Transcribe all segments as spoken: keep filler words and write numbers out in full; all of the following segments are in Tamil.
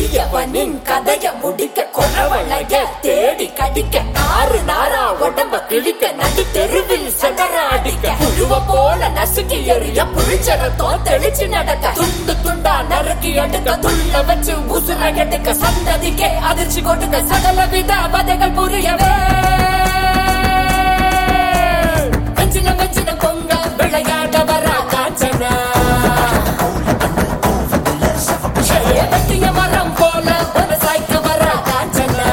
கொடியவனின் கதைய முடிக்க கொலவளைய தேடி கடிக்க ஆறு நாரா உடம்ப கிழிக்க நடு தெருவில் சகர அடிக்க புழுவ போல நசுக்கி எறிய புளிச்சரத்தோ தெளிச்சு நடக்க துண்டு துண்டா நறுக்கி எடுக்க துள்ள வச்சு உசுர எடுக்க சந்ததிக்கே அதிர்ச்சி கொடுக்க சகல வித வதைகள் புரியவே வஞ்சின வஞ்சின பொங்க விளையாட வர காஞ்சனா வெட்டிய மரம் போல ஒரு சாய்க்க வர காஞ்சனா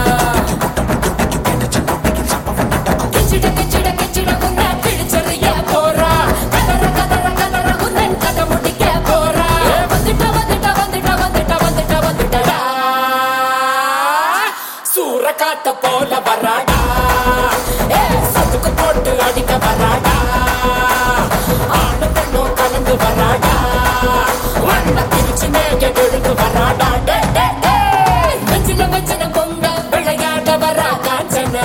கிச்சிட கிச்சிட கிச்சிட உன்ன கிழிச்சறிய போறா கதற கதற கதற உன்னன் கதை முடிக்க போறா வந்துட்ட வந்துட்ட வந்துட்ட வந்துட்ட வந்துட்ட வந்துட்டடா சூற காத்த போல வராடா ஏ சதுக்கு போட்டு அடிக்க வராடா ஆணு பெண்ணும் கலந்து வராடா வண்ண பிரிச்சு மேய விழுந்து வராடா வஞ்சின வஞ்சின பொங்க விளையாட வர காஞ்சனா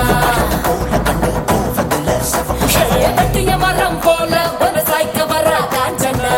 வெட்டிய மரம் போல ஒரு சாய்க்க வர காஞ்சனா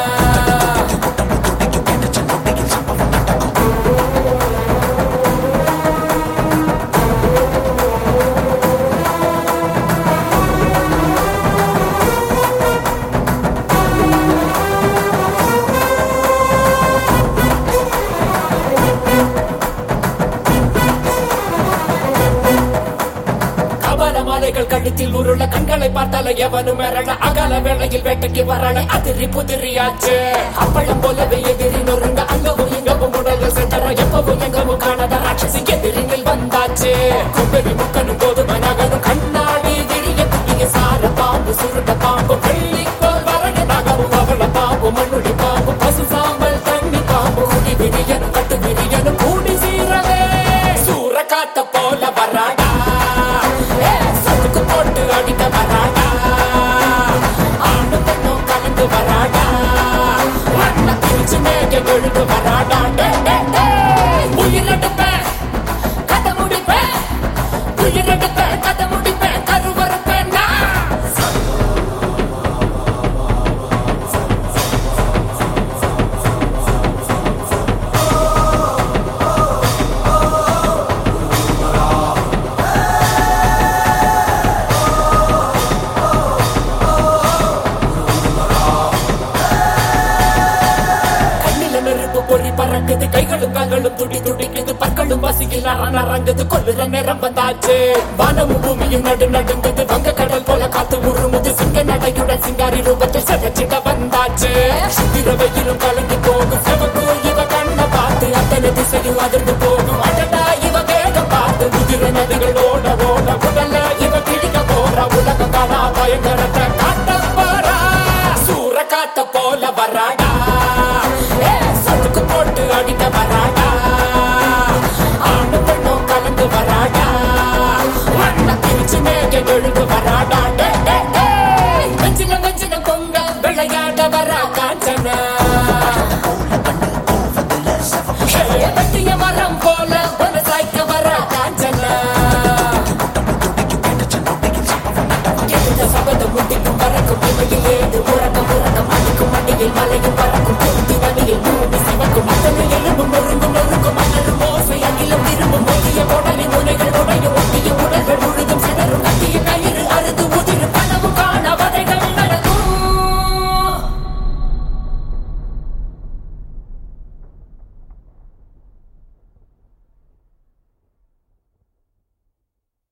மாலைகள் கழுத்தில் உருள கண்களை பார்த்தால எவனும் மிரள அகல வேளையில் வேட்டைக்கு வரல அதிரி புதிரியாச்சு அப்பளம் போலவே எதிரி நொறுங்க அங்கவும் இங்கவும் உடல செதற எப்பவும் எங்கவும் காணாத ராட்சசி எதிரினில் வந்தாச்சு கும்பெரி முக்கனும் கோதுமை நகரும் கண்ணாடி விரிய குட்டிய சார பாம்பு சுருட்ட பாம்பு வெள்ளி போல் வரக நகரும் அவள பாம்பு மண்ணுடி பாம்பு பசு சாம்பல் தண்ணி பாம்பு குடி விரியனும் கட்டு விரியனும் கூடி சீரவே சூற காத்த போல வராடா போட்டு அடிக்க வராடா ஆணு பெண்ணும் கலந்து வராடா வண்ண பிரிச்சு மேய விழுந்து வராடா உயிரெடுப்பேன் கதை முடிப்பேன் உயிரெடுப்பேன் கதை முடிப்பேன் கருவறுப்பேன் பொறி பறக்குது கைகளும் கால்களும் துடி துடிக்குது பற்களும் வாசியில் நரங்குது கொள்ளுற நேரம் வந்தாச்சு வானமும் பூமியும் நடு நடுங்குது வங்க கடல் போல காத்து உருமுது சிங்க நடையுடன் சிங்காரி ரூபத்தில் செவச்சிட வந்தாச்சு இரவையிலும் கலங்கி போகும் செவக்கு இவ கண்ண பார்த்து அத்தனை திசையும் அதிர்ந்து